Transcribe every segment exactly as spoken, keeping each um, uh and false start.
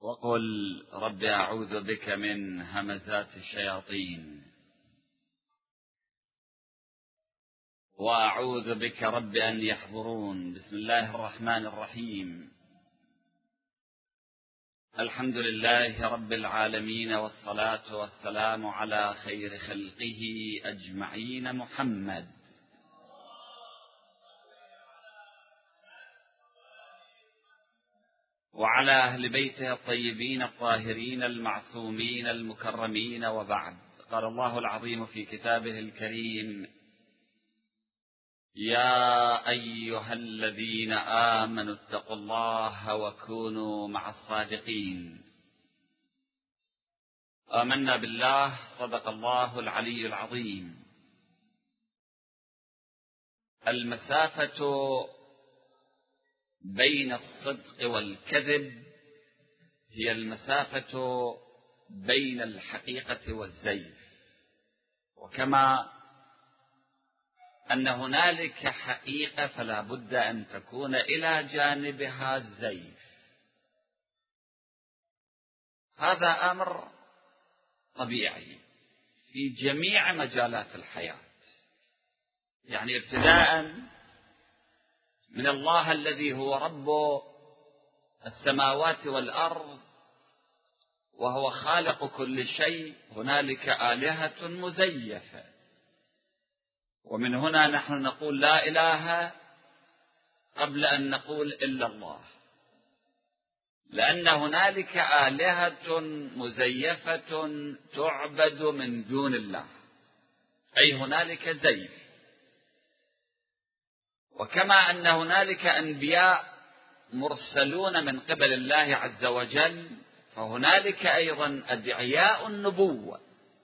وقل رب أعوذ بك من همزات الشياطين وأعوذ بك رب أن يحضرون. بسم الله الرحمن الرحيم. الحمد لله رب العالمين، والصلاة والسلام على خير خلقه أجمعين محمد وعلى أهل بيته الطيبين الطاهرين المعصومين المكرمين، وبعد. قال الله العظيم في كتابه الكريم: يا أيها الذين آمنوا اتقوا الله وكونوا مع الصادقين. آمنا بالله، صدق الله العلي العظيم. المسافة بين الصدق والكذب هي المسافة بين الحقيقة والزيف، وكما أن هنالك حقيقة فلا بد أن تكون إلى جانبها الزيف. هذا أمر طبيعي في جميع مجالات الحياة، يعني ابتداء من الله الذي هو رب السماوات والأرض وهو خالق كل شيء، هنالك آلهة مزيفة، ومن هنا نحن نقول لا إله قبل أن نقول إلا الله، لأن هنالك آلهة مزيفة تعبد من دون الله، أي هنالك زيف. وكما أن هنالك أنبياء مرسلون من قبل الله عز وجل، فهنالك أيضا أدعياء النبوة،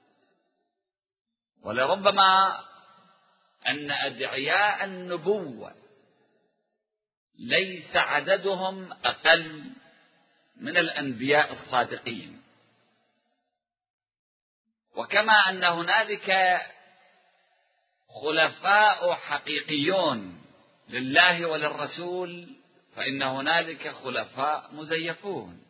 ولربما أن أدعياء النبوة ليس عددهم أقل من الأنبياء الصادقين. وكما أن هنالك خلفاء حقيقيون لله وللرسول، فإن هنالك خلفاء مزيفون.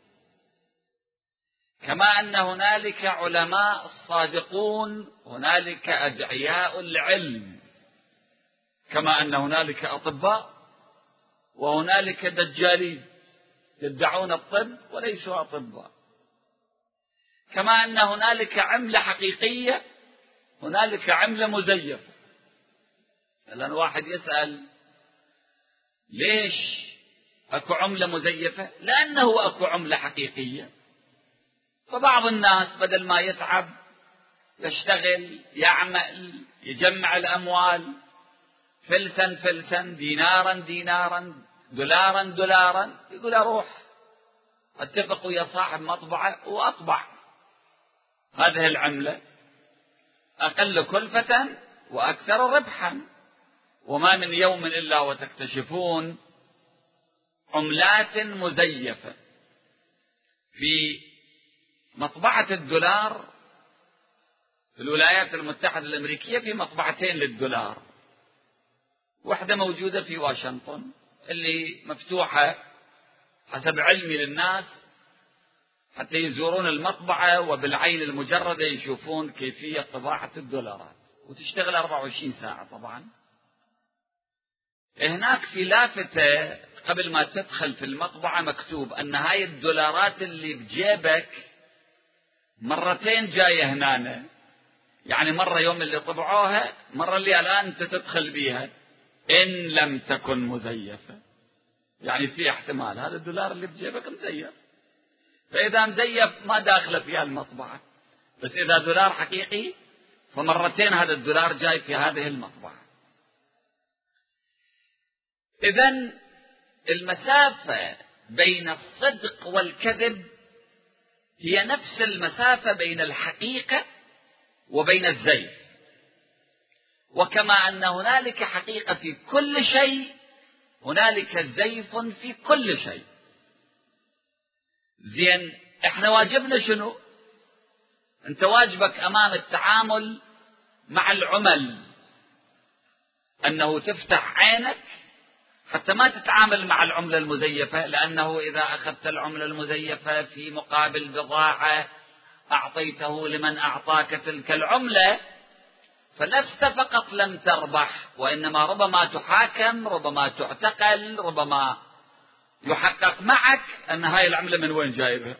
كما أن هنالك علماء صادقون، هنالك أدعياء العلم. كما أن هنالك أطباء وهنالك دجالين يدعون الطب وليسوا أطباء. كما أن هنالك عملة حقيقية، هنالك عملة مزيفة. الآن واحد يسأل: ليش أكو عملة مزيفة؟ لأنه أكو عملة حقيقية، فبعض الناس بدل ما يتعب يشتغل يعمل يجمع الأموال فلسا فلسا، دينارا دينارا، دولارا دولارا، يقول أروح اتفق ويا صاحب مطبعة وأطبع هذه العملة أقل كلفة وأكثر ربحا. وما من يوم إلا وتكتشفون عملات مزيفة. في مطبعة الدولار في الولايات المتحدة الأمريكية في مطبعتين للدولار، واحدة موجودة في واشنطن اللي مفتوحة حسب علمي للناس حتى يزورون المطبعة وبالعين المجردة يشوفون كيفية طباعة الدولارات، وتشتغل أربعة وعشرين ساعة. طبعا هناك في لافتة قبل ما تدخل في المطبعة مكتوب أن هاي الدولارات اللي بجيبك مرتين جاية هنا، يعني مرة يوم اللي طبعوها، مرة اللي الآن أنت تدخل بيها، إن لم تكن مزيفة. يعني في احتمال هذا الدولار اللي بجيبك مزيف، فإذا مزيف ما داخل فيها المطبعة، بس إذا دولار حقيقي فمرتين هذا الدولار جاي في هذه المطبعة. إذن المسافة بين الصدق والكذب هي نفس المسافة بين الحقيقة وبين الزيف. وكما أن هنالك حقيقة في كل شيء، هنالك زيف في كل شيء. زين، احنا واجبنا شنو؟ انت واجبك امام التعامل مع العمل انه تفتح عينك حتى ما تتعامل مع العملة المزيفة، لأنه إذا أخذت العملة المزيفة في مقابل بضاعة أعطيته لمن أعطاك تلك العملة، فلست فقط لم تربح، وإنما ربما تحاكم، ربما تعتقل، ربما يحقق معك أن هاي العملة من وين جايبها.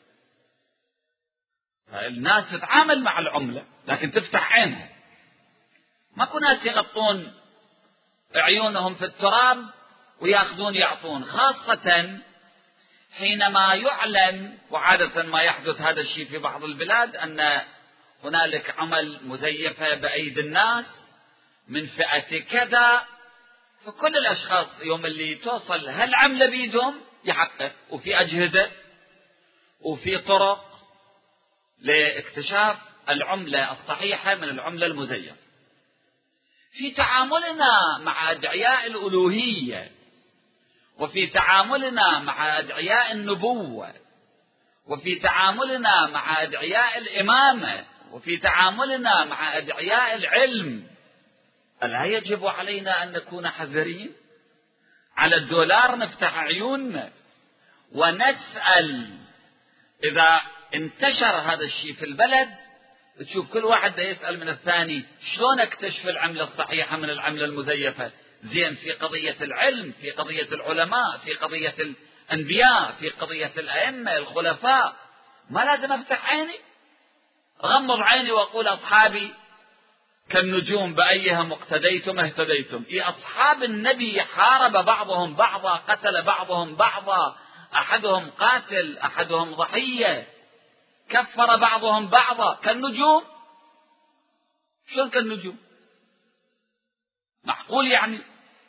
الناس تتعامل مع العملة لكن تفتح عينها. ماكو ناس يغطون عيونهم في التراب ويأخذون يعطون، خاصة حينما يعلن، وعادة ما يحدث هذا الشيء في بعض البلاد، أن هنالك عمل مزيفة بأيدي الناس من فئة كذا، فكل الأشخاص يوم اللي توصل هالعملة بيدهم يحقق، وفي أجهزة وفي طرق لاكتشاف العملة الصحيحة من العملة المزيفة. في تعاملنا مع أدعياء الألوهية، وفي تعاملنا مع أدعياء النبوة، وفي تعاملنا مع أدعياء الإمامة، وفي تعاملنا مع أدعياء العلم، ألا يجب علينا أن نكون حذرين؟ على الدولار نفتح عيوننا ونسأل. إذا انتشر هذا الشيء في البلد تشوف كل واحد يسأل من الثاني شلون اكتشف العملة الصحيحة من العملة المزيفة. زين، في قضية العلم، في قضية العلماء، في قضية الأنبياء، في قضية الأئمة الخلفاء، ما لازم أفتح عيني أغمض عيني وأقول أصحابي كالنجوم بأيهم اقتديتم اهتديتم؟ إيه، أصحاب النبي حارب بعضهم بعضا، قتل بعضهم بعضا، أحدهم قاتل أحدهم ضحية، كفر بعضهم بعضا، كالنجوم. شلون كالنجوم؟ معقول يعني؟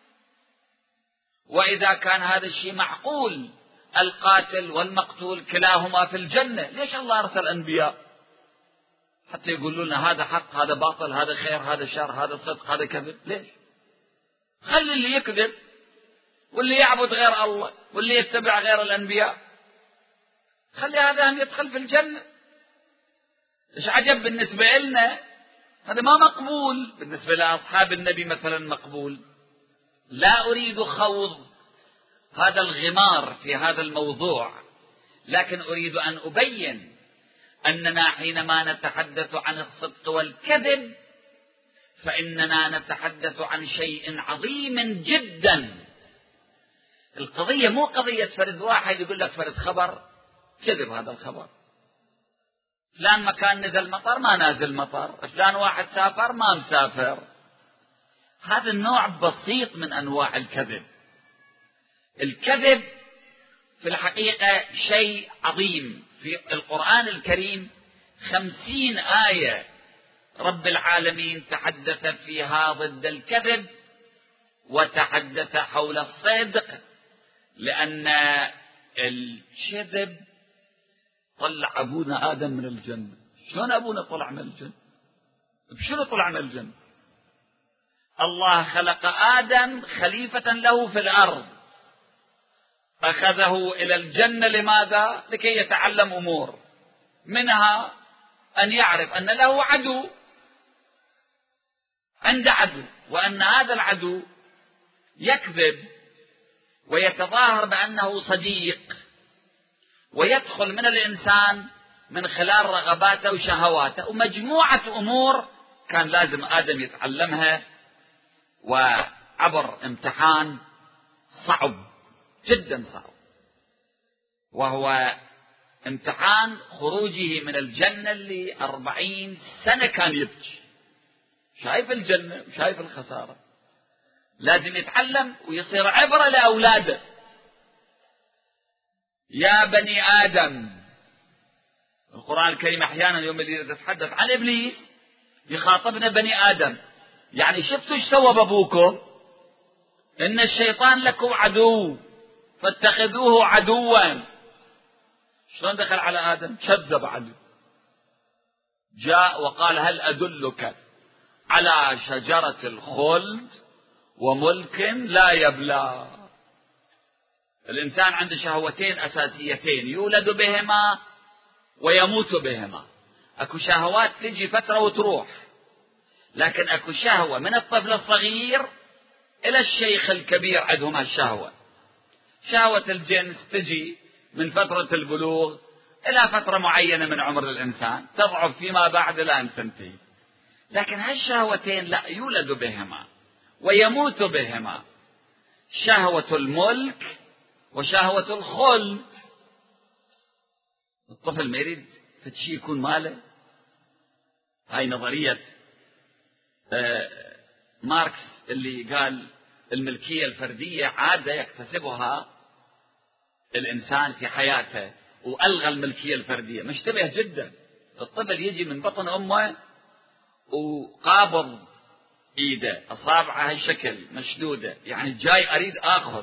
وإذا كان هذا الشيء معقول، القاتل والمقتول كلاهما في الجنة، ليش الله أرسل أنبياء حتى يقولوا لنا هذا حق هذا باطل، هذا خير هذا شر، هذا صدق هذا كذب؟ ليش؟ خلي اللي يكذب واللي يعبد غير الله واللي يتبع غير الأنبياء، خلي هذا هم يدخل في الجنة. إيش عجب بالنسبة لنا هذا ما مقبول، بالنسبة لأصحاب النبي مثلا مقبول. لا أريد خوض هذا الغمار في هذا الموضوع، لكن أريد أن أبين أننا حينما نتحدث عن الصدق والكذب فإننا نتحدث عن شيء عظيم جدا. القضية مو قضية فرد واحد يقول لك فرد خبر كذب، هذا الخبر فلان مكان نزل مطر ما نازل مطر، فلان واحد سافر ما مسافر. هذا النوع بسيط من أنواع الكذب. الكذب في الحقيقة شيء عظيم. في القرآن الكريم خمسين آية رب العالمين تحدث فيها ضد الكذب وتحدث حول الصدق، لأن الكذب طلع أبونا آدم من الجنة. شلون أبونا طلع من الجنة؟ بشنو طلع من الجنة؟ الله خلق آدم خليفة له في الأرض، أخذه إلى الجنة لماذا؟ لكي يتعلم أمور، منها أن يعرف أن له عدو، عند عدو، وأن هذا العدو يكذب ويتظاهر بأنه صديق، ويدخل من الإنسان من خلال رغباته وشهواته، ومجموعة أمور كان لازم آدم يتعلمها، وعبر امتحان صعب جدا صعب، وهو امتحان خروجه من الجنة اللي أربعين سنة كان يبكي، شايف الجنة وشايف الخسارة، لازم يتعلم ويصير عبرة لأولاده. يا بني آدم، القرآن الكريم أحيانا يوم اللي يتحدث عن إبليس يخاطبنا بني آدم، يعني شفتوا ايش سوى بابوكم؟ إن الشيطان لكم عدو فاتخذوه عدوا. شلون دخل على آدم؟ كذب عليه، جاء وقال هل أدلك على شجرة الخلد وملك لا يبلى. الإنسان عنده شهوتين أساسيتين يولد بهما ويموت بهما. أكو شهوات تجي فترة وتروح، لكن أكو شهوة من الطفل الصغير إلى الشيخ الكبير عندهم الشهوة. شهوة الجنس تجي من فترة البلوغ إلى فترة معينة من عمر الإنسان، تضعف فيما بعد إلى أن تنتهي. لكن هالشهوتين لا يولد بهما ويموت بهما، شهوة الملك وشهوة الخلد. الطفل ما يريد فتشي يكون ماله. هاي نظرية ماركس اللي قال الملكية الفردية عادة يكتسبها الإنسان في حياته، وألغى الملكية الفردية. مشتبه جدا. الطفل يجي من بطن أمه وقابض إيده، أصابعه هالشكل مشدودة، يعني جاي أريد آخذ.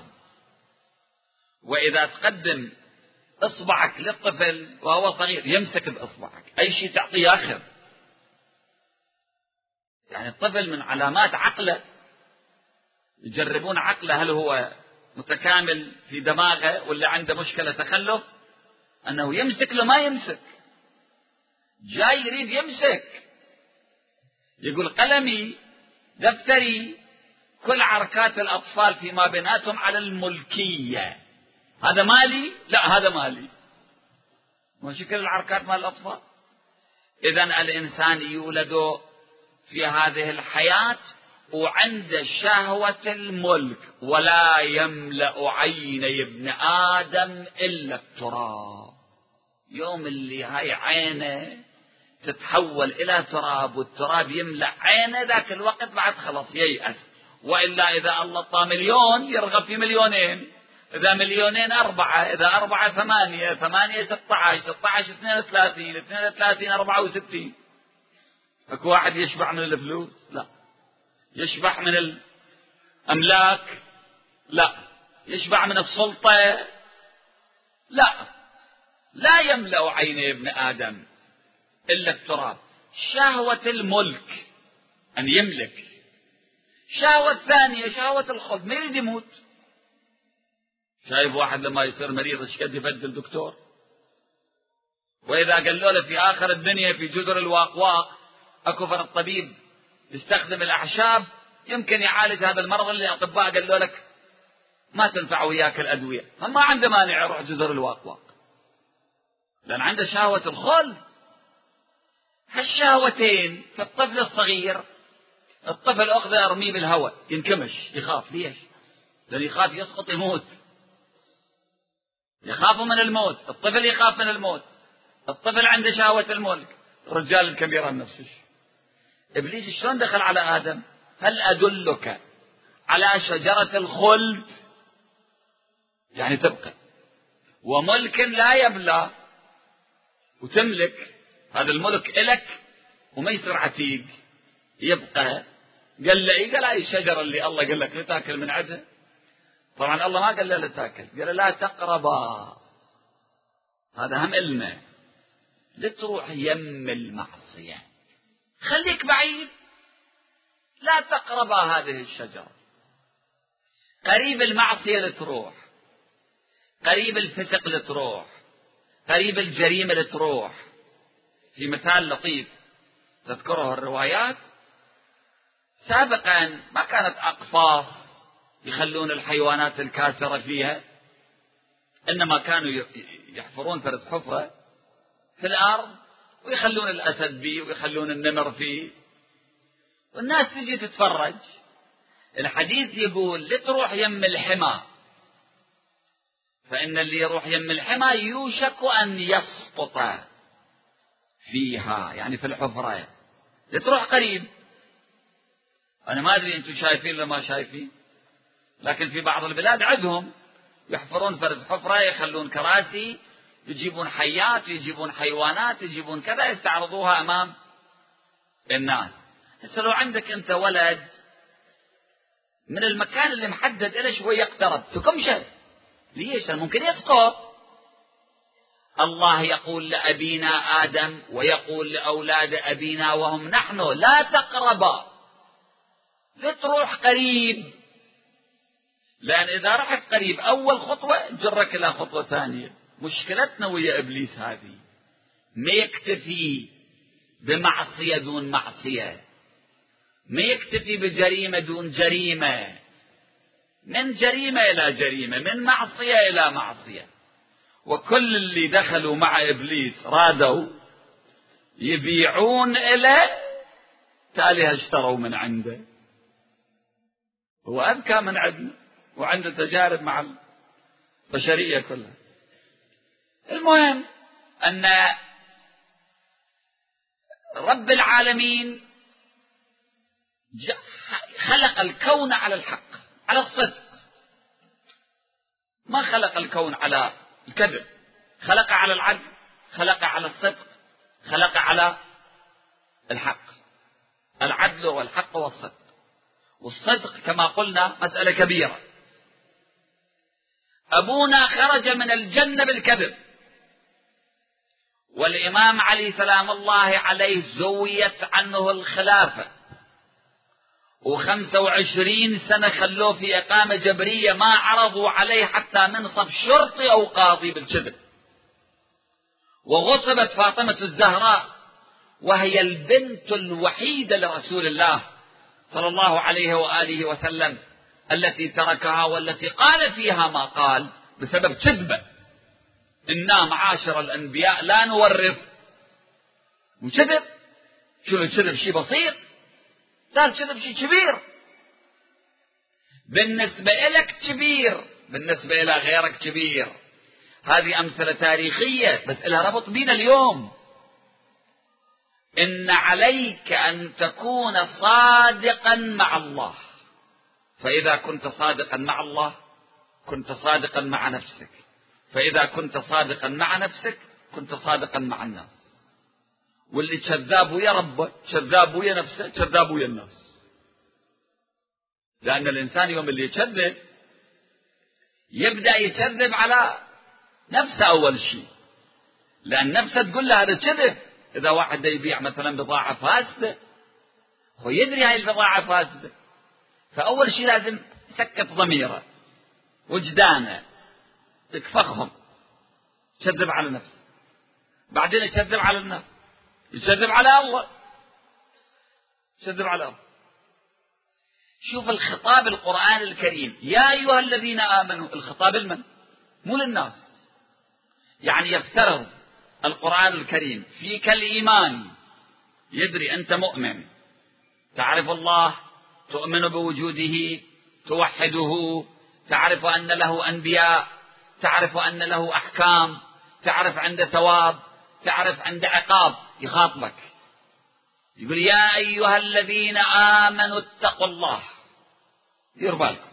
وإذا تقدم إصبعك للطفل وهو صغير يمسك بإصبعك، أي شيء تعطيه ياخذ. يعني الطفل من علامات عقله، يجربون عقله هل هو متكامل في دماغه ولا عنده مشكلة تخلف، أنه يمسك له ما يمسك، جاي يريد يمسك، يقول قلمي دفتري، كل حركات الأطفال فيما بيناتهم على الملكية. هذا مالي، لا هذا مالي، مش كل الحركات مال الأطفال. إذن الإنسان يولد في هذه الحياة وعند شهوة الملك، ولا يملأ عيني ابن آدم إلا التراب. يوم اللي هاي عينه تتحول إلى تراب والتراب يملأ عينه، ذاك الوقت بعد خلاص ييأس. وإلا إذا الله طا مليون يرغب في مليونين، إذا مليونين أربعة، إذا أربعة ثمانية، ثمانية ستة عشر، ستة عشر اثنين وثلاثين، اثنين وثلاثين أربعة وستين. اكو واحد يشبع من الفلوس؟ لا. يشبع من الأملاك؟ لا. يشبع من السلطة؟ لا. لا يملأ عيني ابن آدم إلا التراب. شهوة الملك أن يملك. شهوة الثانية شهوة الخلد، ما يريد يموت. شايف واحد لما يصير مريض ايش قد يبدل دكتور؟ وإذا قالوا له في آخر الدنيا في جزر الواقواق أكو فرق طبيب يستخدم الأعشاب يمكن يعالج هذا المرض، اللي الأطباء قالوا لك ما تنفع وياك الأدوية، فما عنده مانع يروح جزر الواقواق، لأن عنده شهوة الخلد. هالشهوتين في الطفل الصغير، الطفل أخذه أرميه بالهواء ينكمش، يخاف. ليش؟ لأن يخاف يسقط يموت، يخاف من الموت. الطفل يخاف من الموت. الطفل عنده شهوة الملك. الرجال الكبير نفسه. إبليس شلون دخل على آدم؟ هل أدلك على شجرة الخلد؟ يعني تبقى، وملك لا يبلى، وتملك هذا الملك إلك وما يصير عتيق، يبقى. قال له قال هاي الشجرة اللي الله قال لك لا تاكل من عدها. طبعا الله ما قال له لا تاكل، قال لا تقربا. هذا هم إلنا، لا تروح يم المعصية، خليك بعيد، لا تقربا هذه الشجرة. قريب المعصية لتروح، قريب الفسق لتروح، قريب الجريمة لتروح. في مثال لطيف تذكره الروايات، سابقا ما كانت أقفاص يخلون الحيوانات الكاسرة فيها، إنما كانوا يحفرون فرد حفرة في الأرض ويخلون الأسد فيه ويخلون النمر فيه، والناس تجي تتفرج. الحديث يقول لتروح يم الحمى، فإن اللي يروح يم الحمى يوشك أن يسقط فيها، يعني في الحفرة. لتروح قريب. أنا ما أدري أنتم شايفين ولا ما شايفين، لكن في بعض البلاد عندهم يحفرون فرز حفرة، يخلون كراسي، يجيبون حيات، يجيبون حيوانات، يجيبون كذا، يستعرضوها أمام الناس. هسه لو عندك أنت ولد من المكان اللي محدد له شوي يقترب تكمشه، ليش؟ ممكن يسقط. الله يقول لأبينا آدم ويقول لأولاد أبينا وهم نحن لا تقربا، لتروح قريب، لأن إذا رحت قريب أول خطوة جرك إلى خطوة ثانية. مشكلتنا ويا إبليس هذه، ما يكتفي بمعصية دون معصية، ما يكتفي بجريمة دون جريمة، من جريمة إلى جريمة، من معصية إلى معصية. وكل اللي دخلوا مع إبليس رادوا يبيعون إليه، تالي اشتروا من عنده. هو أذكى من عندنا وعنده تجارب مع البشرية كلها. المهم أن رب العالمين خلق الكون على الحق، على الصدق، ما خلق الكون على الكذب. خلق على العدل، خلق على الصدق، خلق على الحق. العدل والحق والصدق. والصدق كما قلنا مسألة كبيرة. أبونا خرج من الجنة بالكذب، والإمام علي سلام الله عليه زويت عنه الخلافة، وخمسة وعشرين سنة خلوه في إقامة جبرية، ما عرضوا عليه حتى منصب شرطي أو قاضي بالكذب. وغصبت فاطمة الزهراء وهي البنت الوحيدة لرسول الله صلى الله عليه وآله وسلم التي تركها، والتي قال فيها ما قال بسبب كذبة: إنا معاشر الأنبياء لا نورث. وكذب. شو الكذب؟ شيء بسيط؟ لا، الكذب شيء كبير. بالنسبة لك كبير، بالنسبة إلى غيرك كبير. هذه أمثلة تاريخية بس لها ربط بينا اليوم. إن عليك أن تكون صادقا مع الله، فإذا كنت صادقا مع الله كنت صادقا مع نفسك، فإذا كنت صادقا مع نفسك كنت صادقا مع الناس. واللي كذاب ويا ربه، كذاب ويا نفسه، كذاب ويا الناس. لأن الإنسان يوم اللي يكذب يبدأ يكذب على نفسه أول شيء، لأن نفسه تقول له هذا كذب. إذا واحد يبيع مثلا بضاعة فاسدة، هو يدري هاي البضاعة فاسدة، فأول شيء لازم يسكت ضميره وجدانه، يكفخهم، يكذب على نفسه، بعدين يكذب على الناس، يكذب على الله، يكذب على الله. شوف الخطاب القرآن الكريم: يا أيها الذين آمنوا. الخطاب لمن؟ مو للناس. يعني يفترض القرآن الكريم فيك الإيمان، يدري أنت مؤمن، تعرف الله، تؤمن بوجوده، توحده، تعرف أن له أنبياء، تعرف أن له أحكام، تعرف عنده ثواب، تعرف عنده عقاب. يخاطبك يقول: يا أيها الذين آمنوا اتقوا الله. دير بالكم،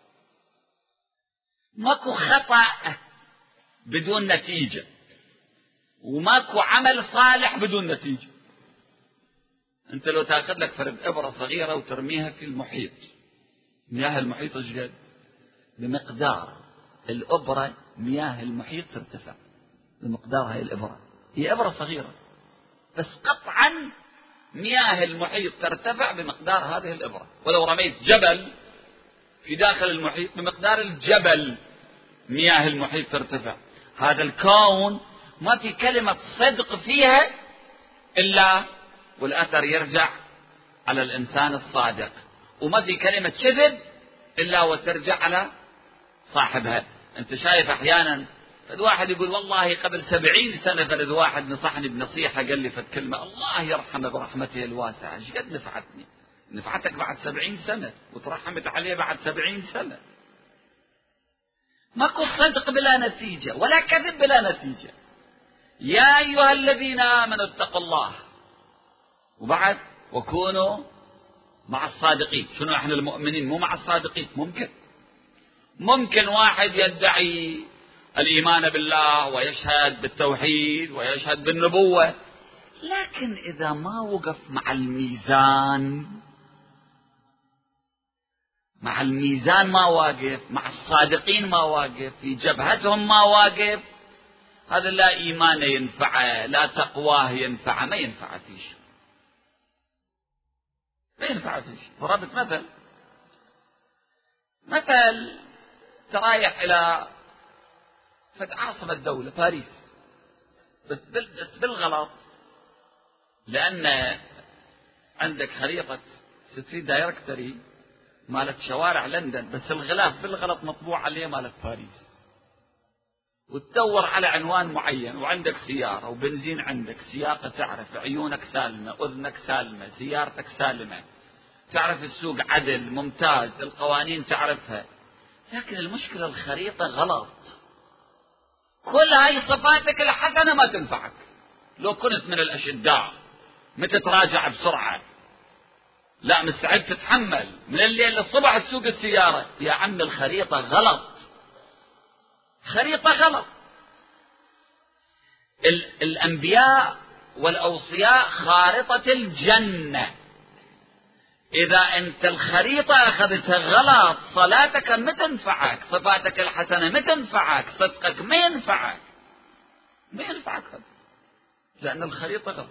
ماكو خطأ بدون نتيجة، وماكو عمل صالح بدون نتيجة. أنت لو تأخذ لك فرد إبرة صغيرة وترميها في المحيط، مياه المحيط الجد بمقدار الإبرة، مياه المحيط ترتفع بمقدار هاي الإبرة. هي إبرة صغيرة بس قطعا مياه المحيط ترتفع بمقدار هذه الإبرة. ولو رميت جبل في داخل المحيط بمقدار الجبل مياه المحيط ترتفع. هذا الكون ما في كلمة صدق فيها إلا والأثر يرجع على الإنسان الصادق، وما في كلمة كذب إلا وترجع على صاحبها. أنت شايف أحيانا الواحد يقول: والله قبل سبعين سنة فرد واحد نصحني بنصيحة، قال لي فد كلمة الله يرحمه برحمته الواسعة، ايش قد نفعتني. نفعتك بعد سبعين سنة وترحمت عليه بعد سبعين سنة. ماكو صدق بلا نتيجة، ولا كذب بلا نتيجة. يا أيها الذين آمنوا اتقوا الله، وبعد وكونوا مع الصادقين. شنو احنا المؤمنين مو مع الصادقين؟ ممكن ممكن واحد يدعي الإيمان بالله ويشهد بالتوحيد ويشهد بالنبوة، لكن إذا ما وقف مع الميزان، مع الميزان ما واقف، مع الصادقين ما واقف، في جبهتهم ما واقف، هذا لا إيمان ينفعه، لا تقواه ينفعه، ما ينفعه في شيء، ما ينفعه في شيء. ضربت مثل مثل ترايح إلى عاصمة الدولة باريس، بس بالغلط، لأن عندك خريطة ستريت دايركتوري مالت شوارع لندن، بس الغلاف بالغلط مطبوع عليه مالت باريس، وتدور على عنوان معين، وعندك سيارة وبنزين، عندك سياقة تعرف، عيونك سالمة، أذنك سالمة، سيارتك سالمة، تعرف السوق عدل ممتاز، القوانين تعرفها، لكن المشكلة الخريطة غلط. كل هاي صفاتك الحسنة ما تنفعك. لو كنت من الأشداء متى تراجع بسرعة، لا مستعد تتحمل من الليل للصبح تسوق السيارة، يا عم الخريطة غلط، خريطة غلط. الأنبياء والأوصياء خارطة الجنة، إذا أنت الخريطة أخذتها غلط صلاتك ما تنفعك، صفاتك الحسنة ما تنفعك، صدقك ما ينفعك، ما ينفعك هذا، لأن الخريطة غلط.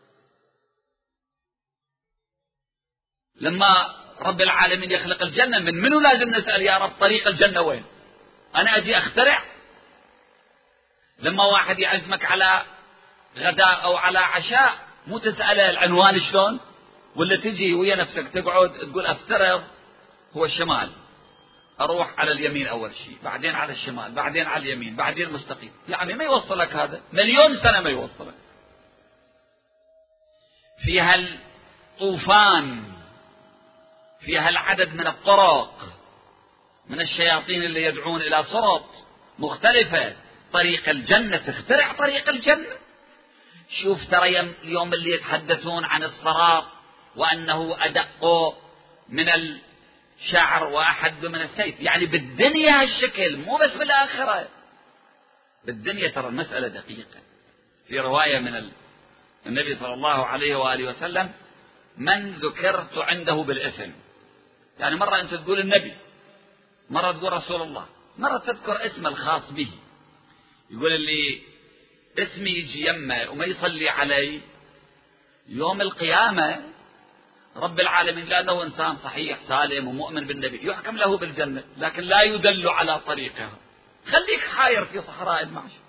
لما رب العالمين يخلق الجنة، من منو لازم نسأل يا رب طريق الجنة وين؟ أنا أجي أخترع؟ لما واحد يعزمك على غداء أو على عشاء مو تسأله العنوان شلون؟ ولا تجي ويا نفسك تقعد تقول أفترض هو الشمال، أروح على اليمين أول شيء، بعدين على الشمال، بعدين على اليمين، بعدين مستقيم. يعني ما يوصلك هذا، مليون سنة ما يوصلك. فيها الطوفان، فيها العدد من الطرق، من الشياطين اللي يدعون إلى صراط مختلفة. طريق الجنة تخترع طريق الجنة. شوف ترى اليوم اللي يتحدثون عن الصراط وأنه أدق من الشعر وأحد من السيف، يعني بالدنيا هالشكل، مو بس بالآخرة. بالدنيا ترى المسألة دقيقة. في رواية من النبي صلى الله عليه وآله وسلم: من ذكرت عنده بالإثم، يعني مرة أنت تقول النبي، مرة تقول رسول الله، مرة تذكر اسم الخاص به. يقول اللي اسمي يجي يمه وما يصلي علي يوم القيامة رب العالمين، لأنه إنسان صحيح سالم ومؤمن بالنبي، يحكم له بالجنة، لكن لا يدل على طريقه. خليك حاير في صحراء المعشر.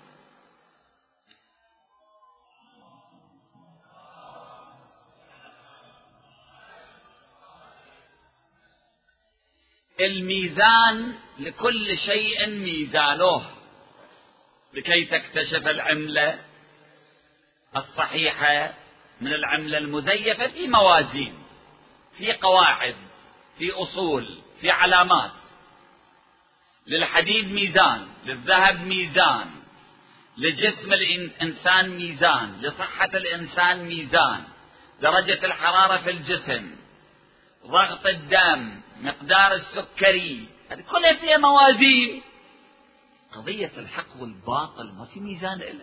الميزان لكل شيء ميزانه، لكي تكتشف العملة الصحيحة من العملة المزيفة في موازين، في قواعد، في أصول، في علامات. للحديد ميزان، للذهب ميزان، لجسم الإنسان ميزان، لصحة الإنسان ميزان، درجة الحرارة في الجسم، ضغط الدم، مقدار السكري، هذه كلها فيها موازين. قضية الحق والباطل ما في ميزان إلا.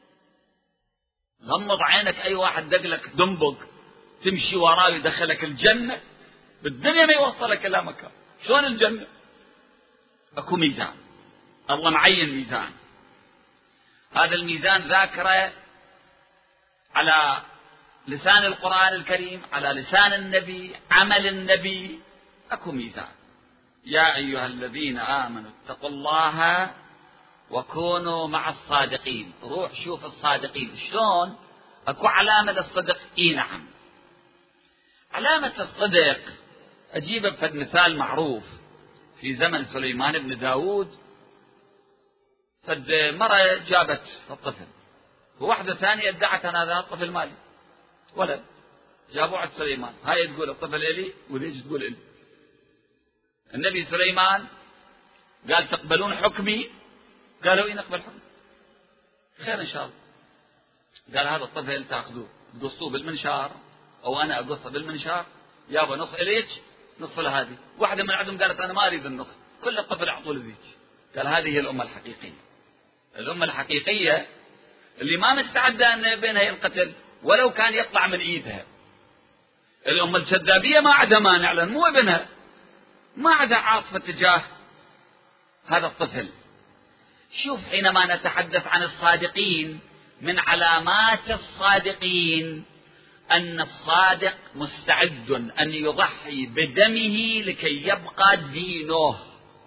غمض عينك، أي واحد دقلك دنبق تمشي وراه يدخلك الجنة، بالدنيا ما يوصلك إلى مكان. شلون الجنة؟ أكو ميزان، الله معين ميزان. هذا الميزان ذاكرة على لسان القرآن الكريم، على لسان النبي، عمل النبي. أكو ميزان. يا أيها الذين آمنوا اتقوا الله وكونوا مع الصادقين. روح شوف الصادقين شلون. أكو علامة للصدق. إي نعم، علامة الصدق أجيب بفد مثال معروف. في زمن سليمان بن داود فد مرة جابت الطفل، وواحدة ثانية ادعت أن هذا الطفل مالي ولد. جابوا عند سليمان، هاي تقول الطفل إلي وليش تقول إلي. النبي سليمان قال: تقبلون حكمي؟ قالوا: إيه نقبل حكمي، خير إن شاء الله. قال: هذا الطفل تأخذوه تقصوه بالمنشار أو أنا أقصه بالمنشار، يابا نص إليك نص لهذه. واحدة من عندهم قالت: أنا ما أريد النص، كل الطفل أعطوه لذيك. قال: هذه هي الأمة الحقيقية. الأمة الحقيقية اللي ما مستعدة أن بينها ينقتل ولو كان يطلع من إيدها. الأمة الكذابية ما عندها مانع، لأن مو ابنها، ما عندها عاطفة تجاه هذا الطفل. شوف، حينما نتحدث عن الصادقين، من علامات الصادقين أن الصادق مستعد أن يضحي بدمه لكي يبقى دينه.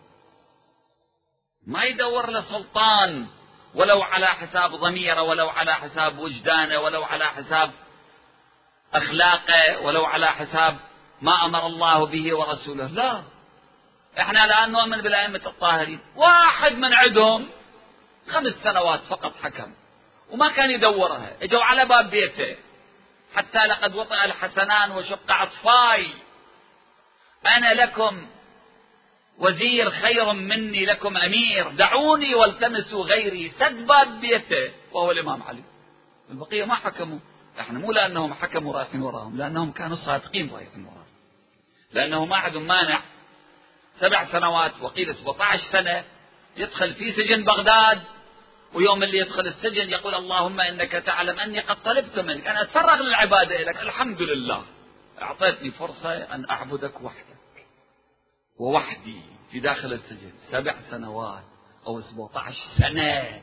ما يدور لسلطان ولو على حساب ضميره، ولو على حساب وجدانه، ولو على حساب أخلاقه، ولو على حساب ما أمر الله به ورسوله. لا، احنا الآن نؤمن بالأئمة الطاهرين. واحد من عندهم خمس سنوات فقط حكم وما كان يدورها، اجوا على باب بيته حتى لقد وطئ الحسنان وشق عطفاي، أنا لكم وزير خير مني لكم أمير، دعوني والتمسوا غيري. سد باب بيته وهو الإمام علي. البقية ما حكموا. احنا مو لأنهم حكموا رايحين وراهم، لأنهم كانوا صادقين رايحين وراهم، لأنه ما عندهم مانع سبع سنوات وقيل سبعة عشر سنة يدخل في سجن بغداد، ويوم اللي يدخل السجن يقول اللهم إنك تعلم أني قد طلبت منك أن أتفرغ للعبادة لك، الحمد لله أعطيتني فرصة أن أعبدك وحدك ووحدي في داخل السجن سبع سنوات أو سبعة عشر سنة.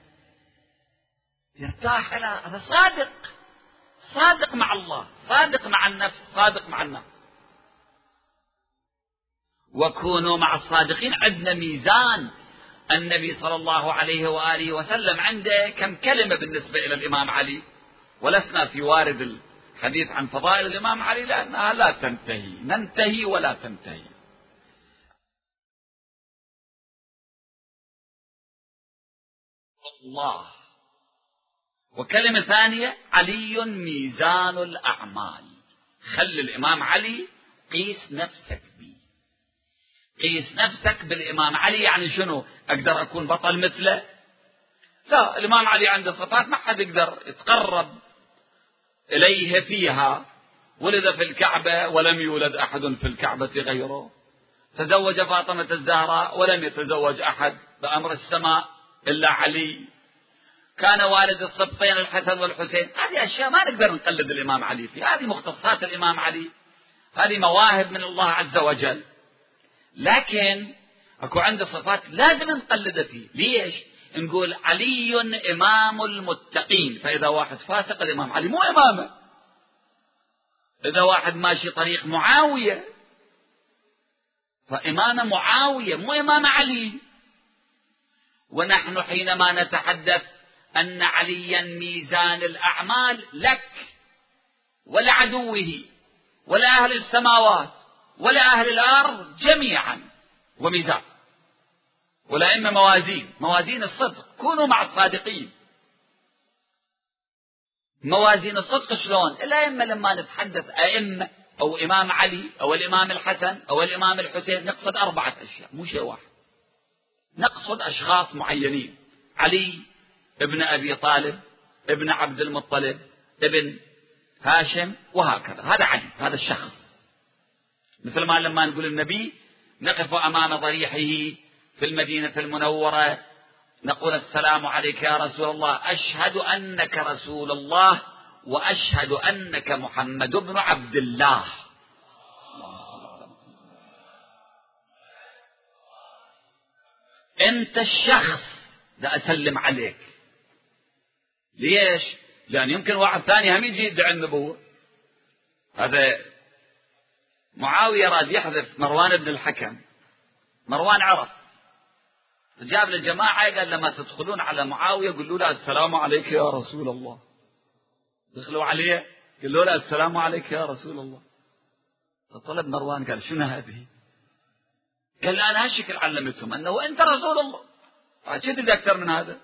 يرتاح. هذا صادق، صادق مع الله، صادق مع النفس، صادق مع النفس. وكونوا مع الصادقين. عندنا ميزان. النبي صلى الله عليه وآله وسلم عنده كم كلمة بالنسبة إلى الإمام علي، ولسنا في وارد الحديث عن فضائل الإمام علي لأنها لا تنتهي، ننتهي ولا تنتهي. الله. وكلمة ثانية، علي ميزان الأعمال. خل الإمام علي قيس نفسك بي، قيس نفسك بالإمام علي. يعني شنو؟ أقدر أكون بطل مثله؟ لا، الإمام علي عنده صفات ما حد يقدر يتقرب إليه فيها. ولد في الكعبة ولم يولد أحد في الكعبة غيره، تزوج فاطمة الزهراء ولم يتزوج أحد بأمر السماء إلا علي، كان والد السبطين الحسن والحسين. هذه أشياء ما نقدر نقلد الإمام علي فيها، هذه مختصات الإمام علي، هذه مواهب من الله عز وجل. لكن أكو عنده صفات لازم نقلد فيه. ليش؟ نقول علي إمام المتقين، فإذا واحد فاسق الإمام علي مو إمامه. إذا واحد ماشي طريق معاوية فإمامه معاوية مو إمام علي. ونحن حينما نتحدث أن عليا ميزان الأعمال لك ولعدوه ولأهل السماوات ولأهل الأرض جميعا، وميزان والأئمة موازين، موازين الصدق. كونوا مع الصادقين. موازين الصدق شلون؟ الأئمة لما نتحدث أئمة أو إمام علي أو الإمام الحسن أو الإمام الحسين نقصد أربعة أشياء مو شيء واحد. نقصد أشخاص معينين. علي ابن أبي طالب، ابن عبد المطلب، ابن هاشم، وهكذا. هذا علي، هذا الشخص. مثل ما لما نقول النبي نقف أمام ضريحه في المدينة المنورة نقول السلام عليك يا رسول الله، أشهد أنك رسول الله وأشهد أنك محمد بن عبد الله. أنت الشخص ده أسلم عليك. ليش؟ لأن يمكن واحد ثاني هم يجي يدعي النبوة. هذا معاوية راد يحذف مروان بن الحكم. مروان عرف، جاب للجماعة قال لما تدخلون على معاوية قلوا له السلام عليك يا رسول الله. دخلوا عليه قالوا له السلام عليك يا رسول الله. فطلب مروان قال شنو هذه؟ قال لا أنا هالشكل علمتهم أنه أنت رسول الله، عجبت أكثر من هذا.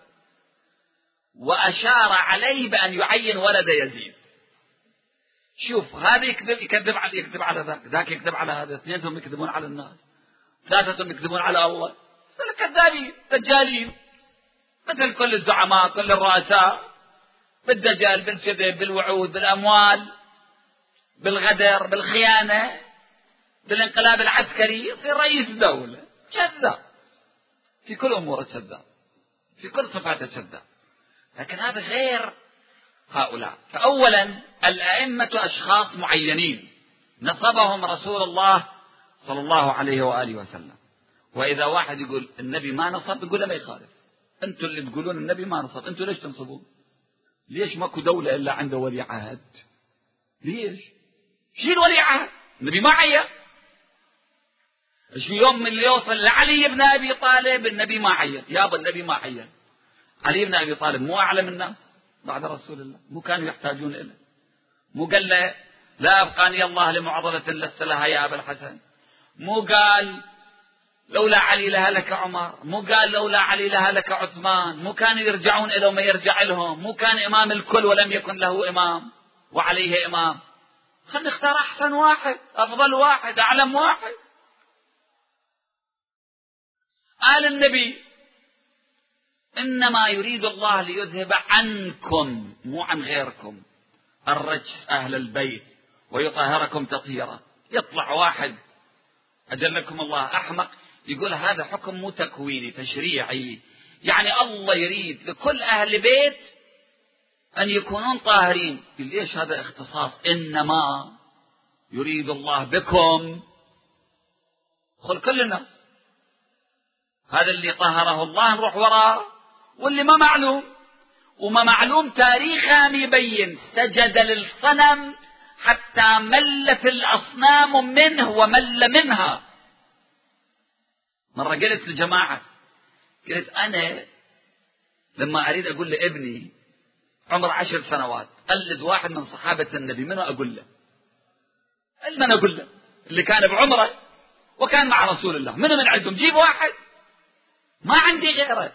وأشار عليه بأن يعين ولد يزيد. شوف هذا يكذب يكذب على يكذب على ذاك، ذاك يكذب على هذا، اثنينهم يكذبون على الناس، ثلاثتهم يكذبون على الله. الكذابين دجالين مثل كل الزعماء كل الرؤساء، بالدجال بالكذب بالوعود بالأموال بالغدر بالخيانة بالانقلاب العسكري يصير رئيس دولة. كذاب في كل أموره، كذاب في كل صفاته، كذاب. لكن هذا غير هؤلاء. فأولا الأئمة أشخاص معينين نصبهم رسول الله صلى الله عليه وآله وسلم. وإذا واحد يقول النبي ما نصب يقول له ما يخالف، أنتم اللي تقولون النبي ما نصب، أنتم ليش تنصبون؟ ليش ماكو دولة إلا عنده ولي عهد؟ ليش؟ شيل ولي عهد، النبي ما عين. شو يوم من اللي يوصل لعلي بن أبي طالب النبي ما عين، يابا النبي ما عين. علي بن أبي طالب مو أعلم الناس بعد رسول الله، مو كانوا يحتاجون إليه، مو قال له لا أبقاني الله لمعضلة لست لها يا أبا الحسن. مو قال لولا علي لهلك عمر، مو قال لولا علي لهلك عثمان، مو كانوا يرجعون إلى ما يرجع لهم، مو كان إمام الكل ولم يكن له إمام وعليه إمام. خلنا نختار أحسن واحد، أفضل واحد، أعلم واحد. قال النبي إنما يريد الله ليذهب عنكم، مو عن غيركم، الرجس أهل البيت ويطهركم تطهيرا. يطلع واحد أجلكم الله أحمق يقول هذا حكم مو تكويني تشريعي، يعني الله يريد لكل أهل بيت أن يكونون طاهرين. ليش هذا اختصاص؟ إنما يريد الله بكم، خل كل الناس. هذا اللي طهره الله نروح وراه، واللي ما معلوم وما معلوم تاريخه يبين سجد للصنم حتى ملت الأصنام منه ومل منها. مرة قلت لجماعة، قلت أنا لما أريد أقول لابني عمر عشر سنوات قلد واحد من صحابة النبي، منو أقول له؟ من أقول له؟ اللي كان بعمره وكان مع رسول الله، منو من عندهم؟ جيب واحد، ما عندي غيره.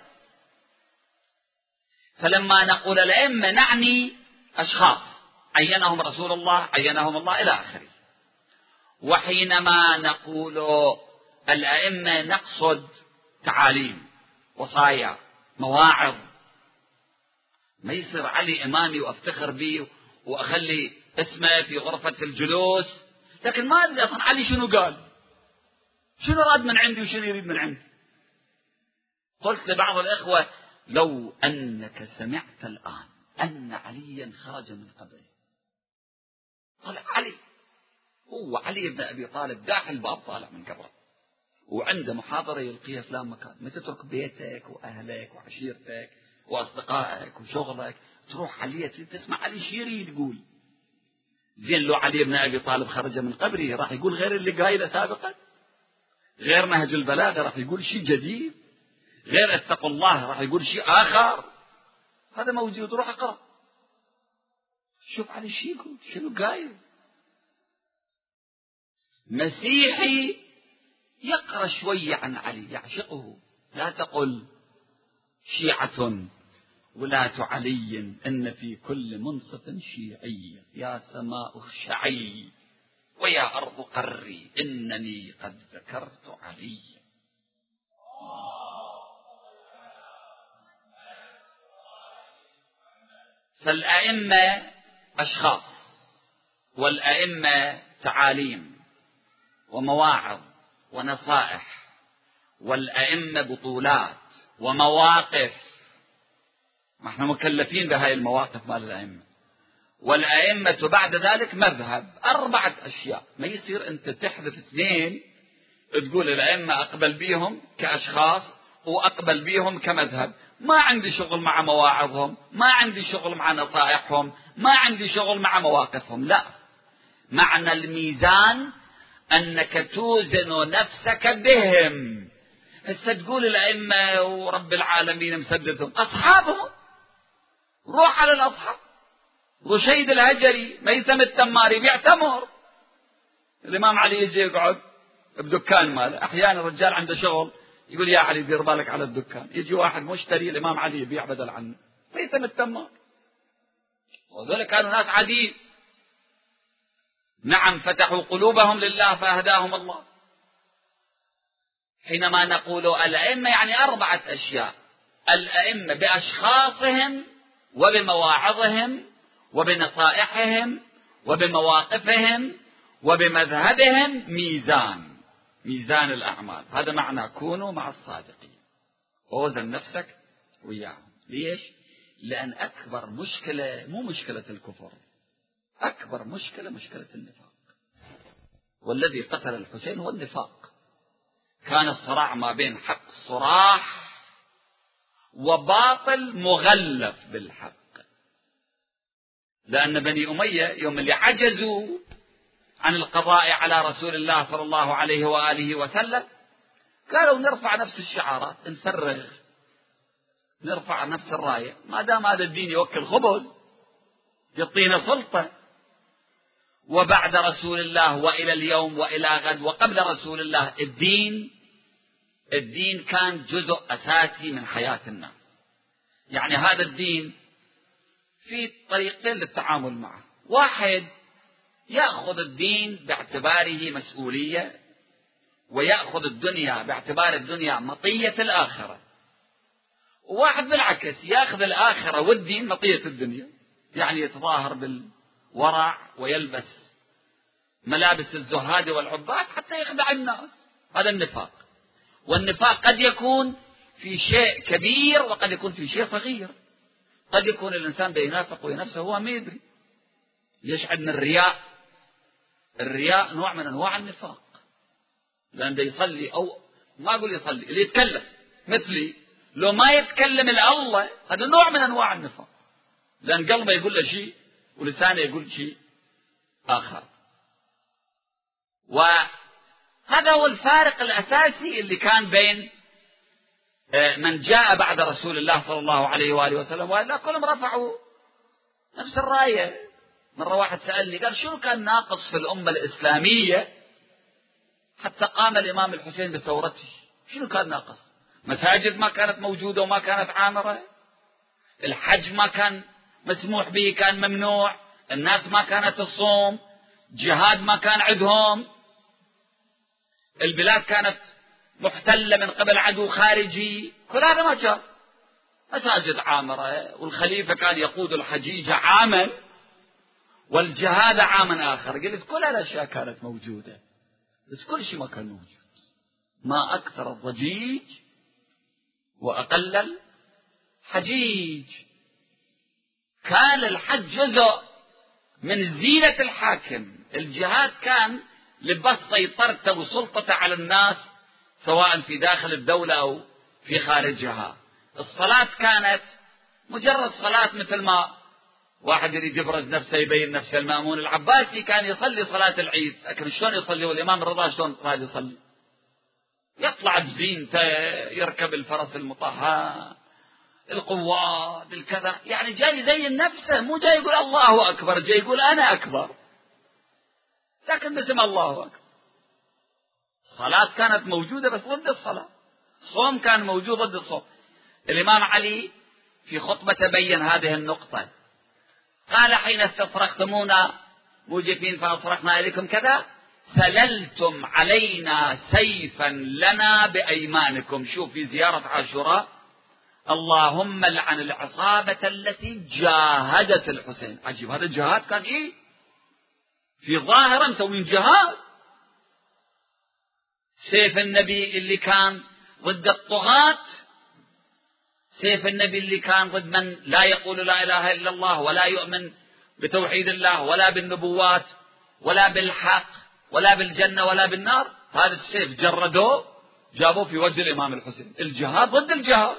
فلما نقول الأئمة نعني أشخاص عينهم رسول الله، عينهم الله إلى آخره. وحينما نقول الأئمة نقصد تعاليم، وصايا، مواعظ. ما يصير علي إمامي وأفتخر به وأخلي اسمه في غرفة الجلوس، لكن ما أدري أصلا علي شنو قال، شنو راد من عندي وشنو يريد من عندي. قلت لبعض الإخوة لو أنك سمعت الآن أن عليا خرج من قبره، طلع علي، هو علي بن أبي طالب داخل الباب طالع من قبره وعنده محاضرة يلقيها في لام مكان، ما تترك بيتك وأهلك وعشيرتك وأصدقائك وشغلك تروح عليه تسمع علي شو يريد يقول. زين لو علي بن أبي طالب خرج من قبره راح يقول غير اللي قايله سابقا، غير نهج البلاغة راح يقول شيء جديد، غير اتقوا الله راح يقول شيء آخر. هذا موجود، روح اقرأ شوف علي شو يقول، شنو قايل. مسيحي يقرأ شوية عن علي يعشقه، لا تقل شيعة ولاة علي إن في كل منصف شيعي، يا سماء اخشعي ويا أرض قري إنني قد ذكرت علي. فالأئمة أشخاص، والأئمة تعاليم ومواعظ ونصائح، والأئمة بطولات ومواقف، ما احنا مكلفين بهاي المواقف مال الأئمة. والأئمة بعد ذلك مذهب، أربعة أشياء. ما يصير أنت تحذف اثنين تقول الأئمة أقبل بيهم كأشخاص وأقبل بيهم كمذهب. ما عندي شغل مع مواعظهم، ما عندي شغل مع نصائحهم، ما عندي شغل مع مواقفهم. لا، معنى الميزان أنك توزن نفسك بهم. هسه تقول الأئمة ورب العالمين مسددهم، أصحابهم روح على الأصحاب. رشيد الهجري ميثم التماري بيعتمر، الإمام علي يجي يقعد بدكان ماله، أحيانا الرجال عنده شغل يقول يا علي دير بالك على الدكان، يجي واحد مشتري الإمام علي يبيع بدل عنه، ميثم التمار. وذلك كانوا ناس عاديين، نعم فتحوا قلوبهم لله فأهداهم الله. حينما نقول الأئمة يعني أربعة أشياء: الأئمة بأشخاصهم وبمواعظهم وبنصائحهم وبمواقفهم وبمذهبهم ميزان، ميزان الأعمال. هذا معنى كونوا مع الصادقين، ووزن نفسك وياهم. ليش؟ لأن أكبر مشكلة مو مشكلة الكفر، أكبر مشكلة مشكلة النفاق. والذي قتل الحسين هو النفاق. كان الصراع ما بين حق صراح وباطل مغلف بالحق. لأن بني أمية يوم اللي عجزوا عن القضاء على رسول الله صلى الله عليه وآله وسلم قالوا نرفع نفس الشعارات، نفرغ، نرفع نفس الراية، ما دام هذا الدين يوكل خبز يعطينا سلطة. وبعد رسول الله وإلى اليوم وإلى غد وقبل رسول الله، الدين الدين كان جزء أساسي من حياة الناس. يعني هذا الدين في طريقتين للتعامل معه. واحد يأخذ الدين باعتباره مسؤولية، ويأخذ الدنيا باعتبار الدنيا مطية الآخرة. وواحد بالعكس يأخذ الآخرة والدين مطية الدنيا، يعني يتظاهر بالورع ويلبس ملابس الزهاد والعباد حتى يخدع الناس. هذا النفاق. والنفاق قد يكون في شيء كبير وقد يكون في شيء صغير. قد يكون الإنسان بينافق وينفسه هو ما يدري. ليش عندنا الرياء؟ الرياء نوع من أنواع النفاق. لأن ده يصلي أو ما أقول يصلي، اللي يتكلم مثلي لو ما يتكلم إلا الله، هذا نوع من أنواع النفاق، لأن قلبه يقول له شيء ولسانه يقول شيء آخر. وهذا هو الفارق الأساسي اللي كان بين من جاء بعد رسول الله صلى الله عليه وآله وسلم، وإلا كلهم رفعوا نفس الراية. مرة واحد سألني قال شو كان ناقص في الأمة الإسلامية حتى قام الإمام الحسين بثورته؟ شنو كان ناقص؟ مساجد ما كانت موجودة وما كانت عامرة، الحج ما كان مسموح به، كان ممنوع، الناس ما كانت تصوم، جهاد ما كان عندهم، البلاد كانت محتلة من قبل عدو خارجي، كل هذا ما كان. مساجد عامرة، والخليفة كان يقود الحجيج عاما والجهاد عاما آخر. قلت كل الأشياء كانت موجودة، بس كل شيء ما كان موجود. ما أكثر الضجيج وأقل الحجيج. كان الحج جزء من زينة الحاكم. الجهاد كان لبسط سيطرته وسلطته على الناس سواء في داخل الدولة أو في خارجها. الصلاة كانت مجرد صلاة، مثل ما واحد يريد يبرز نفسه يبين نفسه. المأمون العباسي كان يصلي صلاة العيد، لكن شلون يصلي؟ والإمام الرضا شلون صار يصلي؟ يطلع بزينته، يركب الفرس المطهر، القوات الكذا، يعني جاي يزين نفسه، مو جاي يقول الله أكبر، جاي يقول أنا أكبر، لكن باسم الله أكبر. الصلاة كانت موجودة بس ضد الصلاة، الصوم كان موجود ضد الصوم. الإمام علي في خطبة بين هذه النقطة، قال حين استصرختمونا موجفين فأصرخنا إليكم كذا، سللتم علينا سيفا لنا بأيمانكم. شوف في زيارة عاشوراء، اللهم لعن العصابة التي جاهدت الحسين. عجيب، هذا الجهاد كان إيه؟ في ظاهرة مسوين جهاد. سيف النبي اللي كان ضد الطغاة، سيف النبي اللي كان ضد من لا يقول لا إله إلا الله ولا يؤمن بتوحيد الله ولا بالنبوات ولا بالحق ولا بالجنة ولا بالنار، هذا السيف جردوه جابوه في وجه الإمام الحسين. الجهاد ضد الجهاد،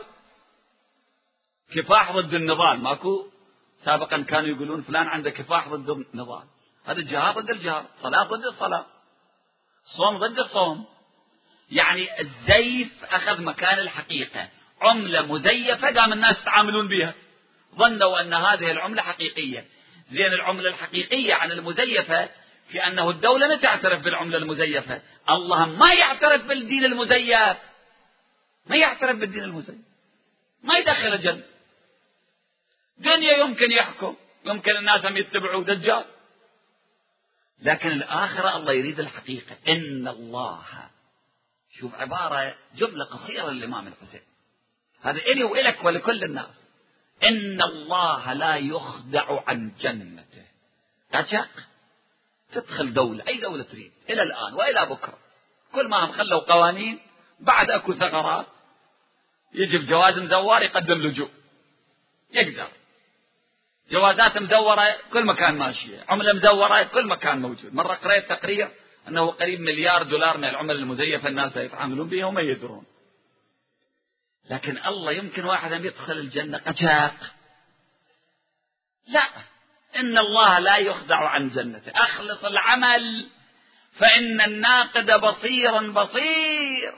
كفاح ضد النضال. ماكو سابقا كانوا يقولون فلان عنده كفاح ضد النضال، هذا الجهاد ضد الجهاد، صلاة ضد الصلاة، صوم ضد الصوم. يعني الزيف أخذ مكان الحقيقة، عملة مزيفة قام الناس يتعاملون بها، ظنوا أن هذه العملة حقيقية. زين العملة الحقيقية عن المزيفة في أنه الدولة ما تعترف بالعملة المزيفة، الله ما يعترف بالدين المزيف، ما يعترف بالدين المزيف، ما يدخل الجنة. دنيا يمكن يحكم، يمكن الناس هم يتبعوا دجال، لكن الآخرة الله يريد الحقيقة. إن الله، شوف عبارة جملة قصيرة للإمام الحسين، هذا إلي وإلك ولكل الناس. إن الله لا يخدع عن جنته. أجاك تدخل دولة، أي دولة تريد، إلى الآن وإلى بكرة، كل ما هم خلوا قوانين، بعد أكو ثغرات، يجب جواز مزور يقدم لجوء، يقدر جوازات مزورة كل مكان ماشية، عملة مزورة كل مكان موجود. مرة قرأت تقرير أنه قريب مليار دولار من العملة المزيفة الناس يتعاملون بها وما يدرون. لكن الله يمكن واحد أن يدخل الجنة قجاق، لا، إن الله لا يخدع عن جنته. أخلص العمل فإن الناقد بصير بصير،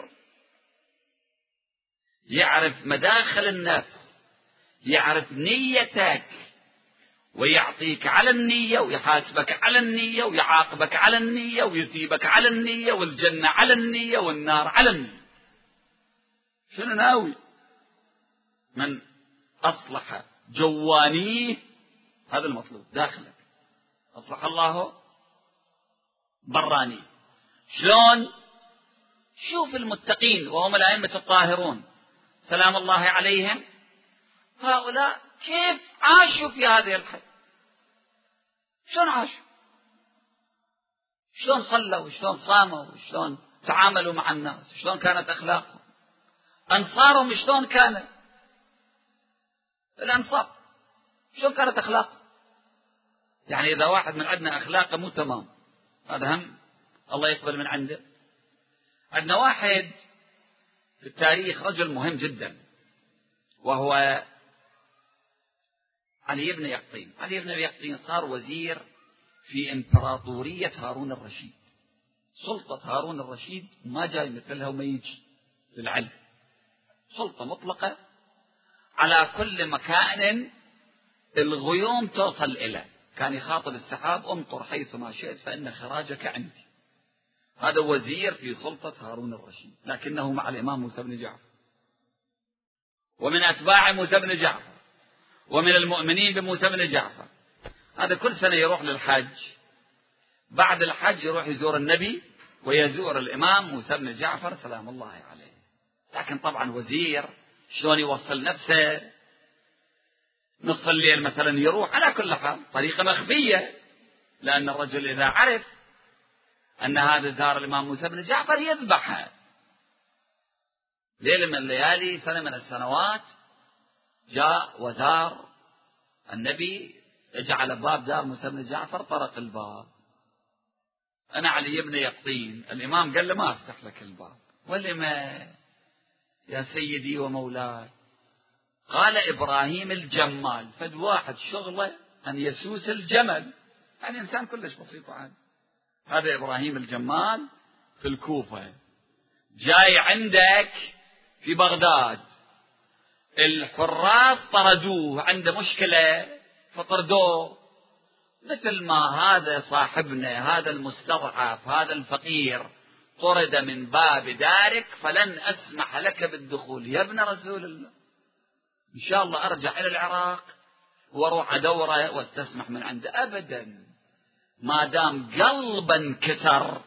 يعرف مداخل النفس، يعرف نيتك ويعطيك على النية ويحاسبك على النية ويعاقبك على النية ويثيبك على النية، والجنة على النية والنار على النية. شنو ناوي؟ من أصلح جوانيه، هذا المطلوب داخلك، أصلح الله برانيه. شلون؟ شوف المتقين وهم الأئمة الطاهرون سلام الله عليهم، هؤلاء كيف عاشوا في هذه الحياة؟ شلون عاشوا؟ شلون صلوا وشلون صاموا وشلون تعاملوا مع الناس، شلون كانت أخلاقهم؟ أنصارهم شلون كانت؟ الأنصار شلون كانت أخلاقهم؟ يعني إذا واحد من عندنا أخلاقه مو تمام، هذا هم الله يقبل من عنده. عندنا واحد في التاريخ رجل مهم جدا، وهو علي بن يقطين. علي بن يقطين صار وزير في إمبراطورية هارون الرشيد. سلطة هارون الرشيد ما جاي مثلها وما يجي في العلم، سلطة مطلقة على كل مكان الغيوم توصل إليه. كان يخاطب السحاب: أمطر حيث ما شئت فإن خراجك عندي. هذا وزير في سلطة هارون الرشيد، لكنه مع الإمام موسى بن جعفر، ومن أتباع موسى بن جعفر، ومن المؤمنين بموسى بن جعفر. هذا كل سنة يروح للحج، بعد الحج يروح يزور النبي ويزور الإمام موسى بن جعفر سلام الله عليه. لكن طبعا وزير شلون يوصل نفسه؟ نصف الليل مثلا يروح، على كل حال طريقة مخفية، لأن الرجل إذا عرف أن هذا زار الإمام موسى بن جعفر يذبحه. ليلة من الليالي سنة من السنوات جاء وزار النبي، اجعل باب دار موسى بن جعفر، طرق الباب: أنا علي بن يقطين. الإمام قال له: ما أفتح لك الباب. ولما يا سيدي ومولاي؟ قال: إبراهيم الجمال. فد واحد شغله أن يسوس الجمل، يعني إنسان كلش بسيط عادي. هذا إبراهيم الجمال في الكوفة، جاي عندك في بغداد، الحراس طردوه، عنده مشكلة فطردوه. مثل ما هذا صاحبنا، هذا المستضعف، هذا الفقير طرد من باب دارك، فلن أسمح لك بالدخول يا ابن رسول الله. إن شاء الله أرجع إلى العراق وأروح أدوره واستسمح من عنده. أبدا، ما دام قلبا انكسر،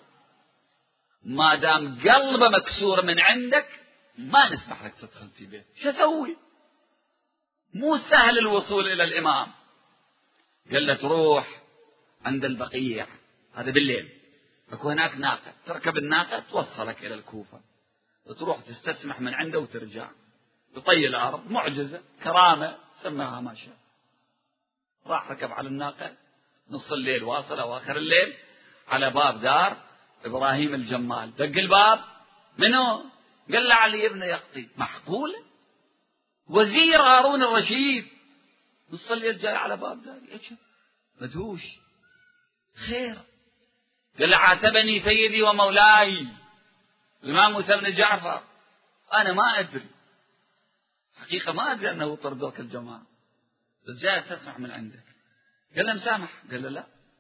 ما دام قلبه مكسور من عندك، ما نسمح لك تدخل في بيت. شو أسوي؟ مو سهل الوصول إلى الإمام. قال له: تروح عند البقيع، هذا بالليل، اكو هناك ناقة، تركب الناقة توصلك إلى الكوفة، وتروح تستسمح من عنده وترجع بطي الأرض. معجزة، كرامة، سماها ما شاء. راح ركب على الناقة، نص الليل واصل أو آخر الليل، على باب دار إبراهيم الجمال. دق الباب: منو؟ قال له: علي بن يقطين. معقولة؟ وزير هارون الرشيد نص الليل جاي على باب دار؟ مدهوش. خير؟ قال له: عاتبني سيدي ومولاي الإمام موسى بن جعفر، أنا ما أدري، حقيقة ما أدري أنه طردوك الجماعة، بس جاء استسمح من عندك. قال له: مسامح؟ قال له: لا،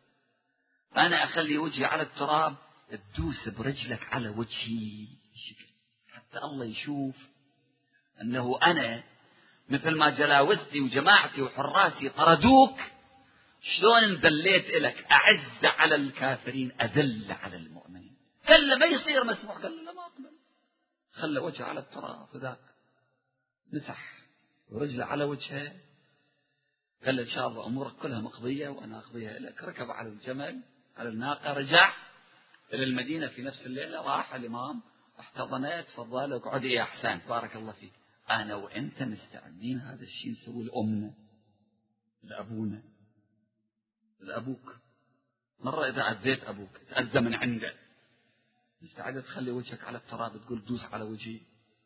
أنا أخلي وجهي على التراب، تدوس برجلك على وجهي حتى الله يشوف أنه أنا مثل ما جلاوزتي وجماعتي وحراسي طردوك، شلون انذليت إلك، أعز على الكافرين أذل على المؤمنين. قال له: ما يصير مسموح. قال له: لا، ما أقبل. خلى وجهه على التراب، وذاك مسح ورجله على وجهه. قال له: إن شاء الله أمورك كلها مقضية وأنا أقضيها لك. ركب على الجمل، على الناقة، رجع إلى المدينة في نفس الليلة. راح الإمام احتضنه: تفضل اقعدي يا حسين، بارك الله فيك، أنا وأنت مستعدين هذا الشيء نسوي لأمنا لأبونا لأبوك. مرة إذا أذيت أبوك تأذى من عنده، مستعد تخلي وجهك على التراب تقول دوس على وجهي؟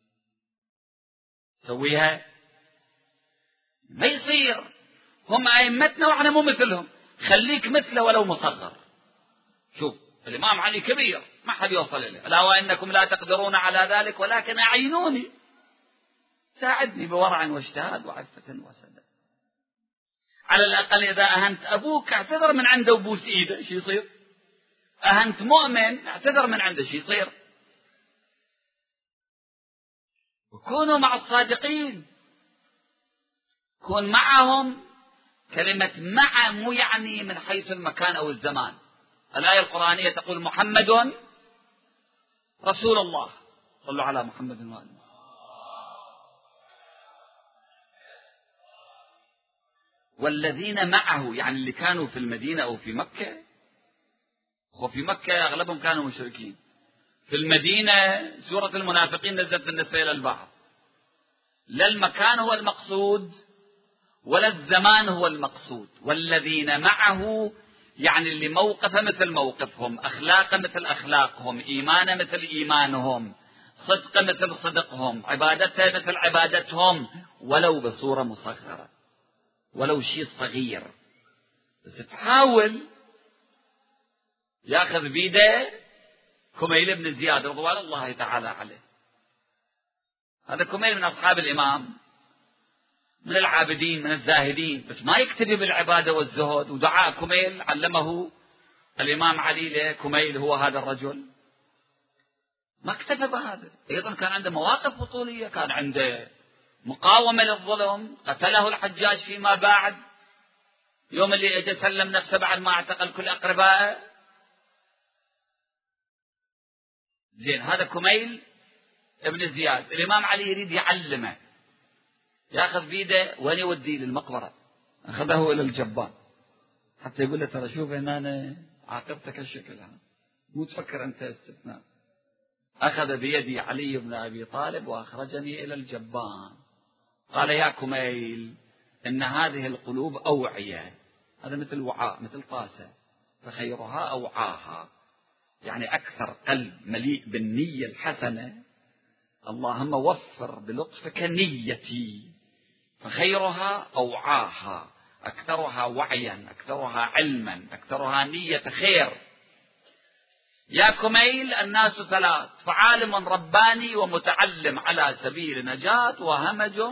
سويها؟ ما يصير. هم أئمتنا وإحنا مو مثلهم. خليك مثله ولو مصغر. شوف الإمام علي كبير، ما حد يوصل إليه. ألا وإنكم لا تقدرون على ذلك ولكن أعينوني، ساعدني بورع واجتهاد وعفة وسداد. على الأقل إذا أهنت أبوك اعتذر من عنده وبوس إيده، شو يصير؟ أهنت مؤمن اعتذر من عنده، شو يصير؟ وكونوا مع الصادقين، كون معهم. كلمة مع مو يعني من حيث المكان أو الزمان. الآية القرآنية تقول محمد رسول الله، صلوا على محمد وآله. والذين معه يعني اللي كانوا في المدينة أو في مكة، وفي مكة أغلبهم كانوا مشركين. في المدينة سورة المنافقين نزلت بالنسبة إلى البعض. لا المكان هو المقصود ولا الزمان هو المقصود. والذين معه يعني اللي موقفه مثل موقفهم، أخلاقه مثل أخلاقهم، إيمانه مثل إيمانهم، صدقه مثل صدقهم، عبادته مثل عبادتهم، ولو بصورة مصغرة، ولو شيء صغير، بس تحاول. ياخذ بيده كميل بن زياد رضوان الله تعالى عليه. هذا كميل من أصحاب الإمام، من العابدين من الزاهدين، بس ما يكتفي بالعبادة والزهد. ودعاء كميل علمه الإمام علي له كميل هو هذا الرجل. ما اكتفى بهذا، أيضا كان عنده مواقف بطولية، كان عنده مقاومة للظلم، قتله الحجاج فيما بعد، يوم اللي اجى سلم نفسه بعد ما اعتقل كل أقربائه. زين، هذا كميل ابن زياد. الإمام علي يريد يعلمه، ياخذ بيده وين يوديه؟ للمقبرة. أخذه إلى الجبان حتى يقول له ترى شوف هنا أنا عاقبتك الشكل هذا، مو تفكر أنت استثناء. أخذ بيدي علي بن أبي طالب وأخرجني إلى الجبان. قال يا كميل إن هذه القلوب أوعية، هذا مثل وعاء مثل طاسة، فخيرها أوعاها، يعني أكثر قلب مليء بالنية الحسنة اللهم وفر بلطفك نيتي، فخيرها أوعاها، أكثرها وعيا، أكثرها علما، أكثرها نية خير. يا كميل الناس ثلاث، فعالم رباني ومتعلم على سبيل نجاة، وهمج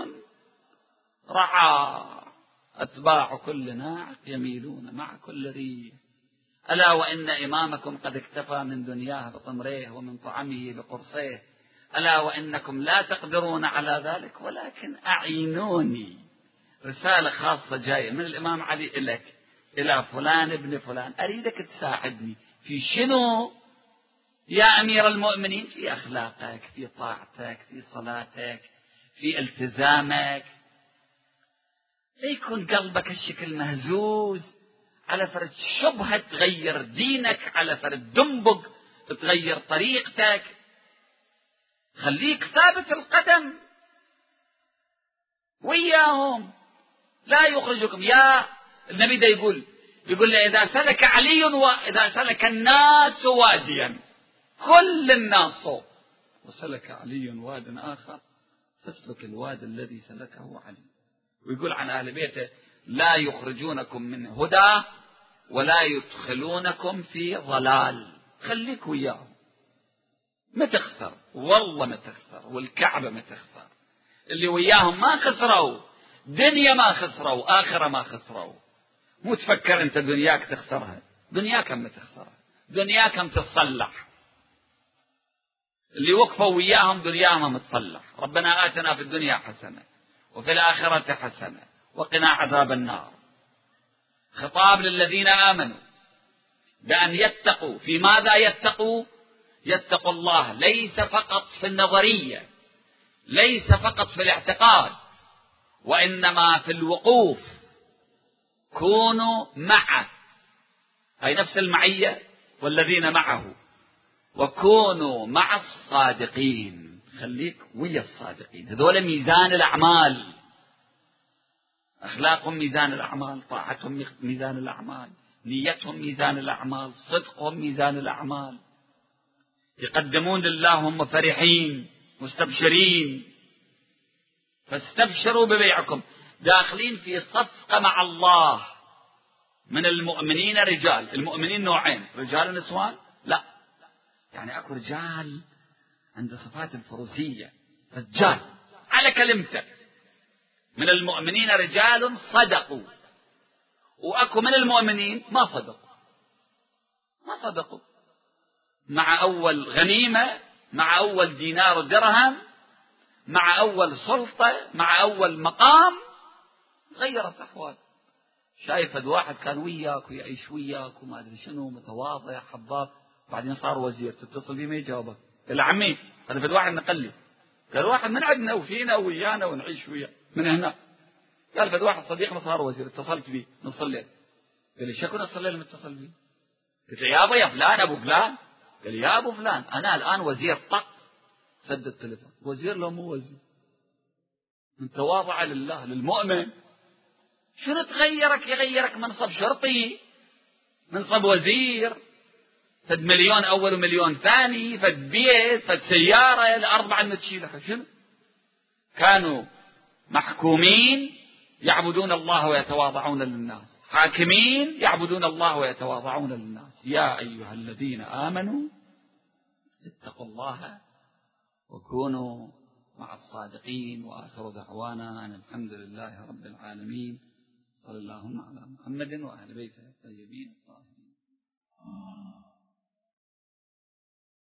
رعى، أتباع كل ناعق يميلون مع كل ريح. ألا وإن إمامكم قد اكتفى من دنياه بطمريه ومن طعمه بقرصيه، ألا وإنكم لا تقدرون على ذلك ولكن أعينوني. رسالة خاصة جاية من الإمام علي إليك، إلى فلان ابن فلان، أريدك تساعدني في شنو يا أمير المؤمنين؟ في أخلاقك، في طاعتك، في صلاتك، في التزامك. لا يكون قلبك الشكل مهزوز على فرد شبهة تغير دينك، على فرد دنبق تغير طريقتك. خليك ثابت القدم وياهم، لا يخرجكم. يا النبي ده يقول يقول له إذا سلك علي وإذا سلك الناس واديا، كل الناس صوب، وسلك علي واد آخر فاسلك الواد الذي سلكه علي. ويقول عن أهل بيته لا يخرجونكم من هدى ولا يدخلونكم في ضلال. خليك وياهم، ما تخسر، والله ما تخسر، والكعبة ما تخسر. اللي وياهم ما خسروا دنيا، ما خسروا آخرة، ما خسروا. مو تفكر أنت دنياك تخسرها، دنياك ما تخسرها، دنياك ما تتصلح. اللي وقفوا وياهم دنياهم متصلح. ربنا آتنا في الدنيا حسنة وفي الآخرة حسنة وقنا عذاب النار. خطاب للذين آمنوا بأن يتقوا. في ماذا يتقوا؟ يتقوا الله ليس فقط في النظرية، ليس فقط في الاعتقاد، وإنما في الوقوف. كونوا معه، أي نفس المعية والذين معه، وكونوا مع الصادقين. خليك ويا الصادقين، هذول ميزان الأعمال. أخلاقهم ميزان الأعمال، طاعتهم ميزان الأعمال، نيتهم ميزان الأعمال، صدقهم ميزان الأعمال. يقدمون لله هم فرحين مستبشرين، فاستبشروا ببيعكم. داخلين في صفقة مع الله. من المؤمنين رجال، المؤمنين نوعين، رجال ونسوان؟ لا، يعني أكو رجال عند صفات الفروسية، رجال على كلمته. من المؤمنين رجال صدقوا وأكو من المؤمنين ما صدقوا ما صدقوا مع أول غنيمة، مع أول دينار ودرهم، مع أول سلطة، مع أول مقام، غيرت الأحوال. شايف هذا واحد كان وياك ويعيش وياك وما أدري شنو، متواضع حباب، بعدين صار وزير، تتصل بيه ما يجاوبك. قال عمي هذا فد واحد نقلي، قال واحد من عندنا وفينا ويانا ونعيش وياه من هنا. قال فد واحد صديقنا صار وزير، اتصلت بيه نصلي. قال لي شكون أصلي لما اتصل بيه؟ قلت يا أبا يا فلان أبو فلان. قال لي يا أبو فلان أنا الآن وزير. طق سد التلفون. وزير لو مو وزير، من تواضع لله للمؤمن. شنو تغيرك؟ يغيرك منصب شرطي، منصب وزير، فد مليون أول ومليون ثاني، فد بيت، فد سيارة، الأربعة اللي تشيلها. شنو؟ كانوا محكومين يعبدون الله ويتواضعون للناس، حاكمين يعبدون الله ويتواضعون للناس. يا أيها الذين آمنوا اتقوا الله وكونوا مع الصادقين. وآخر دعوانا أن الحمد لله رب العالمين. صلى الله على محمد وأهل بيته الطيبين.